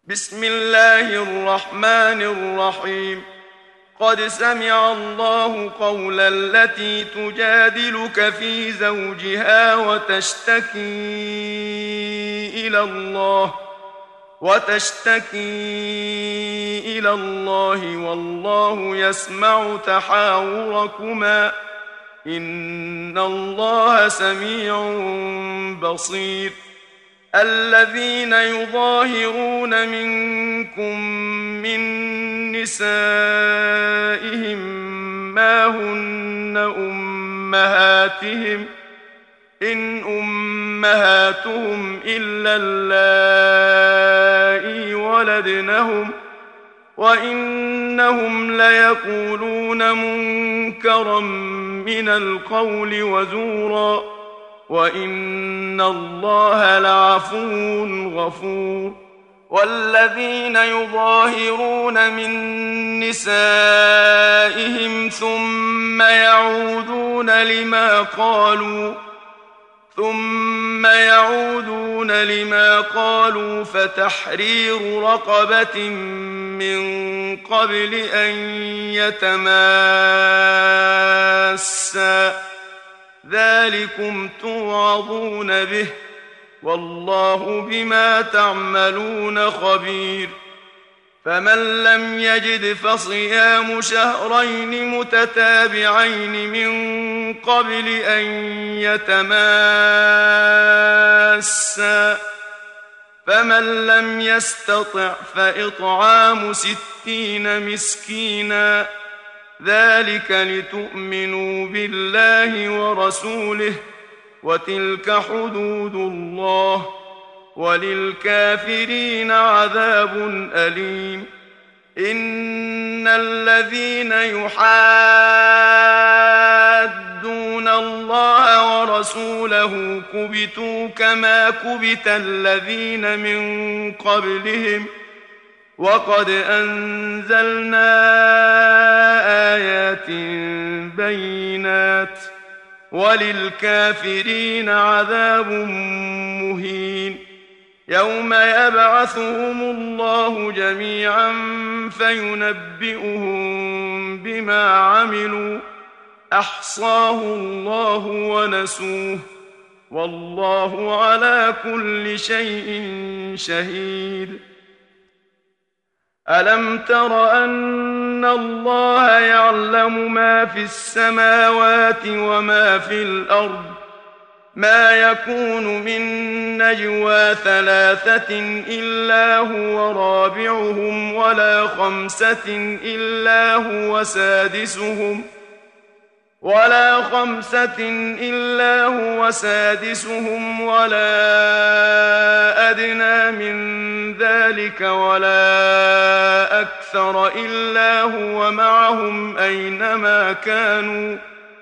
بسم الله الرحمن الرحيم. قد سمع الله قول التي تجادلك في زوجها وتشتكي إلى الله والله يسمع تحاوركما إن الله سميع بصير. الذين يظاهرون منكم من نسائهم ما هن أمهاتهم إن أمهاتهم إلا اللائي ولدنهم وإنهم ليقولون منكرا من القول وزورا وإن الله لعفو غفور. والذين يظاهرون من نسائهم ثم يعودون لما قالوا فتحرير رقبة من قبل أن يتماسا ذلكم توعظون به والله بما تعملون خبير. فمن لم يجد فصيام شهرين متتابعين من قبل أن يتماسا فمن لم يستطع فإطعام 60 مسكينا ذلك لتؤمنوا بالله ورسوله وتلك حدود الله وللكافرين عذاب أليم. إن الذين يحادون الله ورسوله كبتوا كما كبت الذين من قبلهم وقد أنزلنا آيات بينات وللكافرين عذاب مهين. يوم يبعثهم الله جميعا فينبئهم بما عملوا أحصاه الله ونسوه والله على كل شيء شهيد. ألم تر أن الله يعلم ما في السماوات وما في الأرض ما يكون من نجوى 3 إلا هو رابعهم ولا 5 إلا هو سادسهم ولا أدنى من ذلك ولا أكثر إلا هو معهم أينما كانوا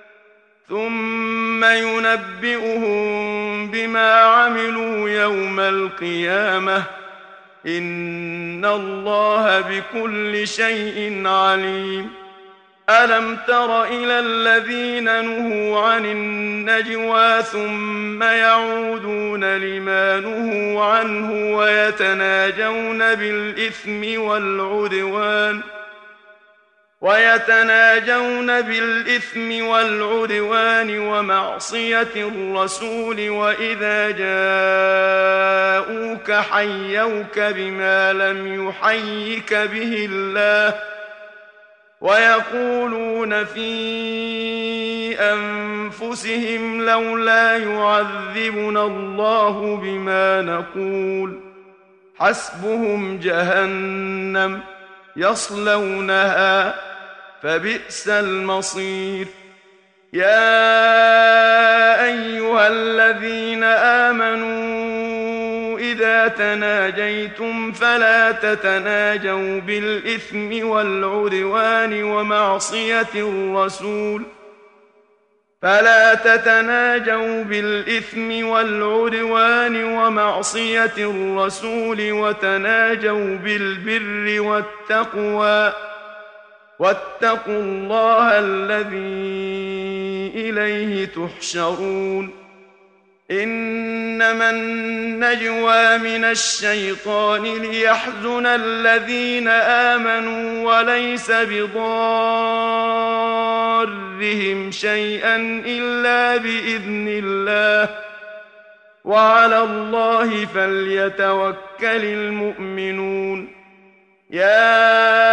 ثم ينبئهم بما عملوا يوم القيامة إن الله بكل شيء عليم. ألم تر إلى الذين نهوا عن النجوى ثم يعودون لما نهوا عنه ويتناجون بالإثم والعدوان ومعصية الرسول وإذا جاءوك حيوك بما لم يحيك به الله ويقولون في أنفسهم لولا يعذبنا الله بما نقول حسبهم جهنم يصلونها فبئس المصير. يا أيها الذين آمنوا إذا تناجيتم فلا تتناجوا بالإثم والعدوان ومعصية الرسول وتناجوا بالبر والتقوى واتقوا الله الذي إليه تحشرون. إنما النجوى من الشيطان ليحزن الذين آمنوا وليس بضارهم شيئا إلا بإذن الله وعلى الله فليتوكل المؤمنون يا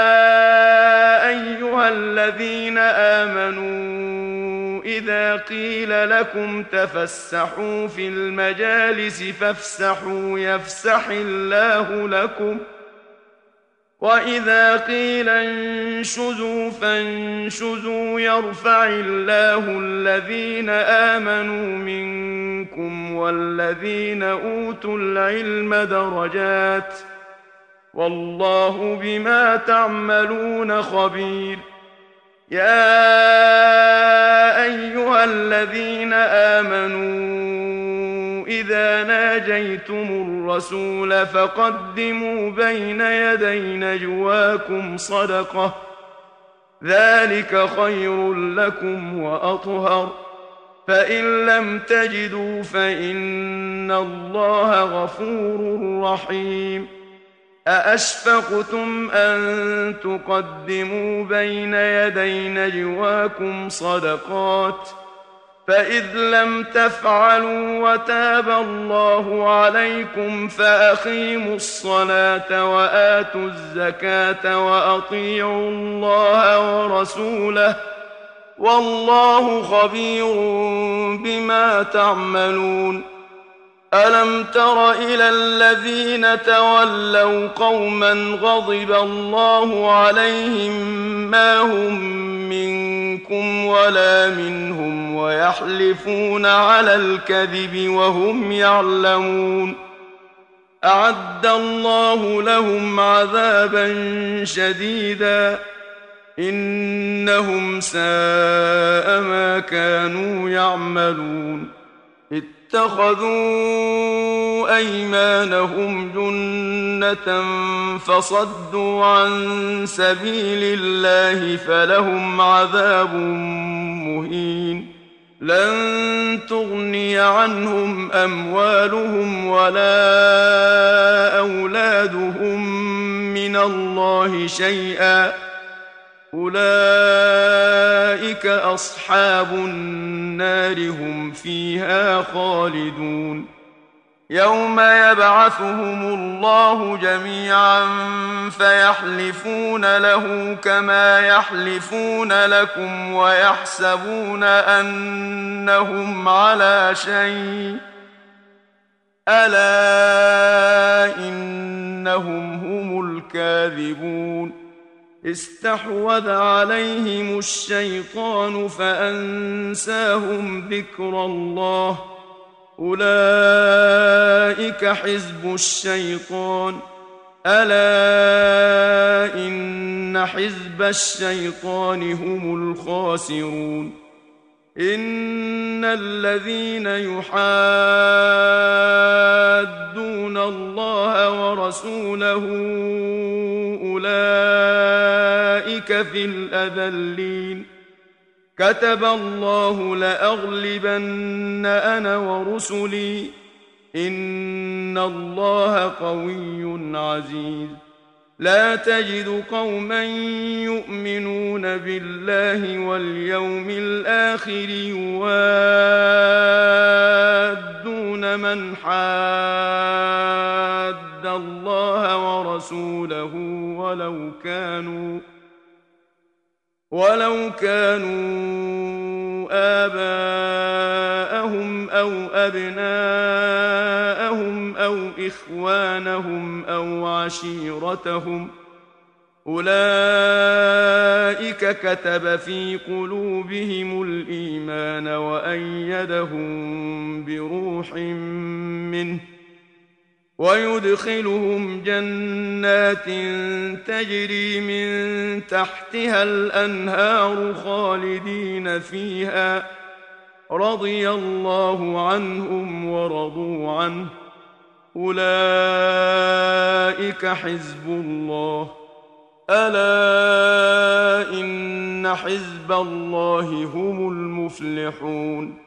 أيها الذين آمنوا إذا قيل لكم تفسحوا في المجالس فافسحوا يفسح الله لكم وإذا قيل انشزوا فانشزوا يرفع الله الذين آمنوا منكم والذين أوتوا العلم درجات والله بما تعملون خبير يا أيها الذين آمنوا إذا ناجيتم الرسول فقدموا بين يدي نجواكم صدقة ذلك خير لكم وأطهر فإن لم تجدوا فإن الله غفور رحيم أأشفقتم أن تقدموا بين يدي نجواكم صدقات فإذ لم تفعلوا وتاب الله عليكم فأقيموا الصلاة وآتوا الزكاة وأطيعوا الله ورسوله والله خبير بما تعملون ألم تر إلى الذين تولوا قوما غضب الله عليهم ما هم منكم ولا منهم ويحلفون على الكذب وهم يعلمون أعد الله لهم عذابا شديدا إنهم ساء ما كانوا يعملون اتخذوا أيمانهم جنة فصدوا عن سبيل الله فلهم عذاب مهين لن تغني عنهم أموالهم ولا أولادهم من الله شيئا أولئك أصحاب النار هم فيها خالدون يوم يبعثهم الله جميعا فيحلفون له كما يحلفون لكم ويحسبون أنهم على شيء ألا إنهم هم الكاذبون استحوذ عليهم الشيطان فأنساهم ذكر الله أولئك حزب الشيطان ألا إن حزب الشيطان هم الخاسرون إن الذين يحادون الله ورسوله أولئك في الأذلين كتب الله لأغلبن أنا ورسلي إن الله قوي عزيز لا تجد قوما يؤمنون بالله واليوم الآخر يوادون من حاد الله ورسوله ولو كانوا آباءهم أو أبناءهم أو إخوانهم أو عشيرتهم أولئك كتب في قلوبهم الإيمان وأيدهم بروح منه ويدخلهم جنات تجري من تحتها الأنهار خالدين فيها رضي الله عنهم ورضوا عنه أولئك حزب الله ألا إن حزب الله هم المفلحون